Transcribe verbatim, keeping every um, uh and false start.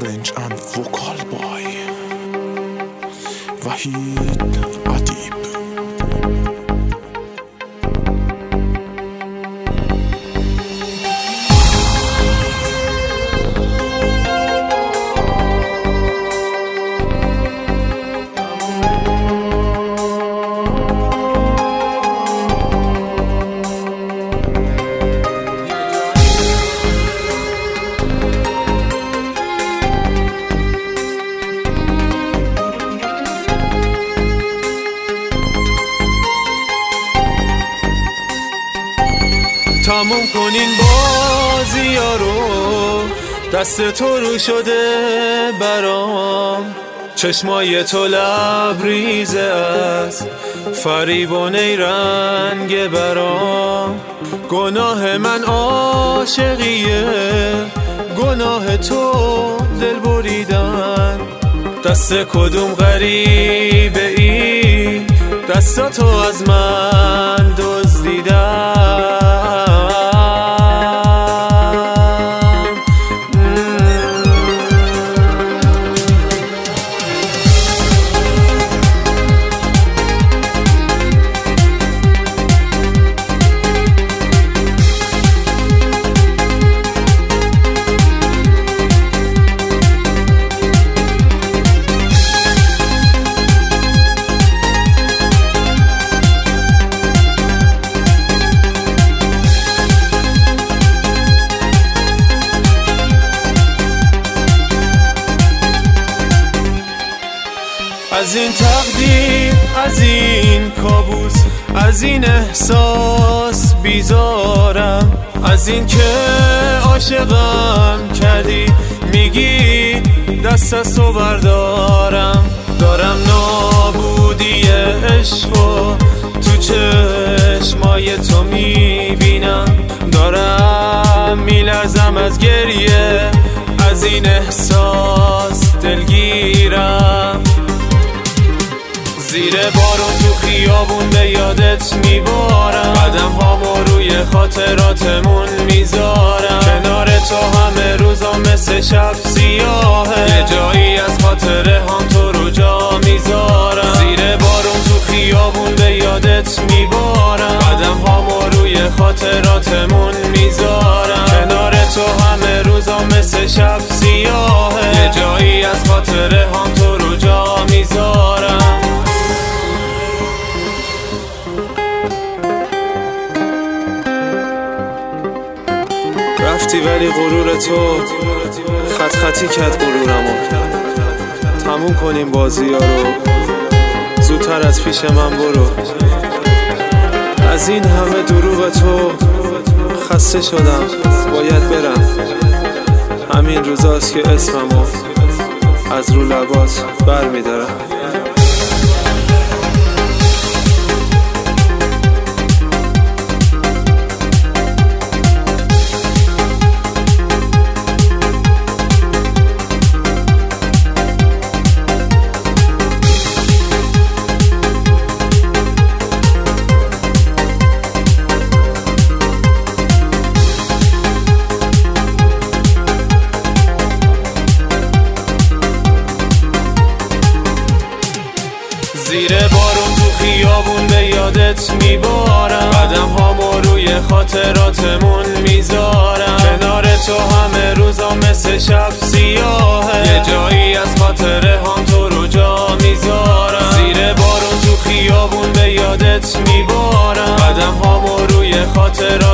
challenge and vocal boy وحید ادیب. تموم کنین بازی ها رو، دست تو رو شده برام، چشمای تو لبریزه از فریب و نیرنگ برام. گناه من عاشقیه، گناه تو دل بریدن. دست کدوم غریبه ای دستاتو از من دزدیدن. از این تقدیر، از این کابوس، از این احساس بیزارم، از این که عاشقم کردی میگی دست از تو بردارم. دارم نابودی عشقو تو چشمای تو میبینم، دارم میلرزم از گریه، از این احساس دلگیرم. زیر بارون تو خیابون به یادت میبارم، قدم هامو روی خاطراتمون میذارم. کنار تو همه روزا مثل شب سیاهه، یه جایی از خاطره هم تو رو جا میذارم. زیر بارون تو خیابون به یادت میبارم، قدم هامو روی خاطراتمون میذارم. کنار تو همه روزا مثل شب سیاهه، یه جایی از خاطره هم تو رو جا میذارم. رفتی ولی غرور تو خط خطی کرد غرورمو. تموم کنیم بازی ها رو، زودتر از پیش من برو. از این همه دروغ تو خسته شدم، باید برم. همین روزاست که اسممو از رو لبات بر میدارم. زیر بارون تو خیابون به یادت میبارم، قدم هامو روی خاطراتمون میذارم. کنار تو همه روزا مثل شب سیاهه، یه جایی از خاطره هم تو رو جا میذارم. زیر بارون تو خیابون به یادت میبارم، قدم هامو روی خاطرات